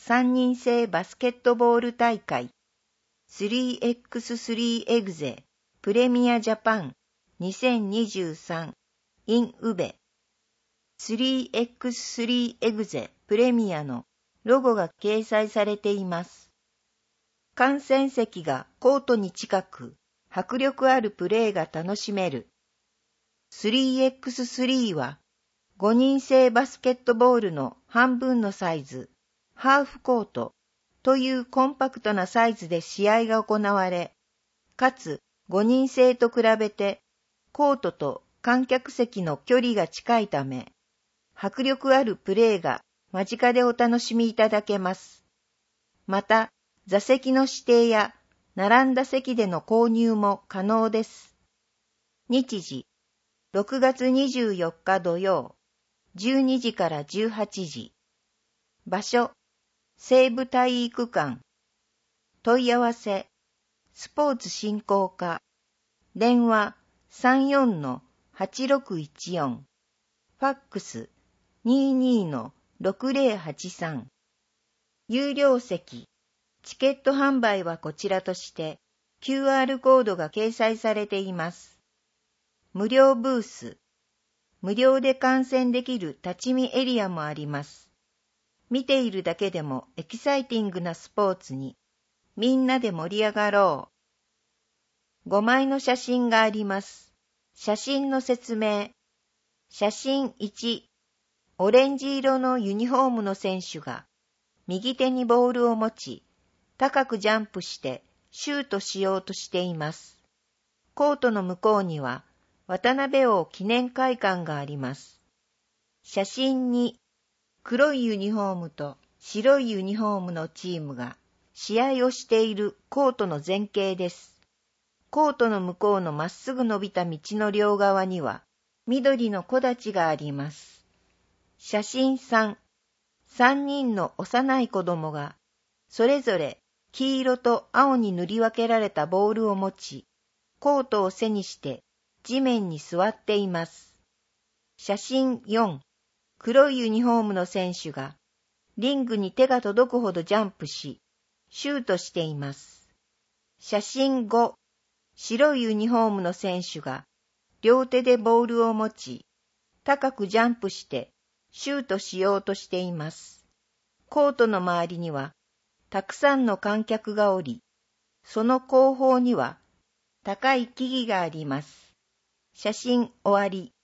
3人制バスケットボール大会 3x3 エグゼプレミアジャパン2023 in 宇部 3x3 エグゼプレミアのロゴが掲載されています。観戦席がコートに近く、迫力あるプレーが楽しめる。3x3 は5人制バスケットボールの半分のサイズ、ハーフコートというコンパクトなサイズで試合が行われ、かつ5人制と比べてコートと観客席の距離が近いため、迫力あるプレーが間近でお楽しみいただけます。また、座席の指定や並んだ席での購入も可能です。日時、6月24日土曜、12時から18時。場所、西部体育館。問い合わせ、スポーツ振興課。電話 34-8614。ファックス 22-6083。有料席。チケット販売はこちらとして QR コードが掲載されています。無料ブース。無料で観戦できる立ち見エリアもあります。見ているだけでもエキサイティングなスポーツにみんなで盛り上がろう。5枚の写真があります。写真の説明。写真1。オレンジ色のユニフォームの選手が右手にボールを持ち、高くジャンプしてシュートしようとしています。コートの向こうには渡辺王記念会館があります。写真2、黒いユニフォームと白いユニフォームのチームが試合をしているコートの前景です。コートの向こうのまっすぐ伸びた道の両側には緑の木立があります。写真3、3人の幼い子供がそれぞれ黄色と青に塗り分けられたボールを持ち、コートを背にして地面に座っています。写真4、黒いユニフォームの選手がリングに手が届くほどジャンプし、シュートしています。写真5、白いユニフォームの選手が両手でボールを持ち、高くジャンプしてシュートしようとしています。コートの周りにはたくさんの観客がおり、その後方には高い木々があります。写真終わり。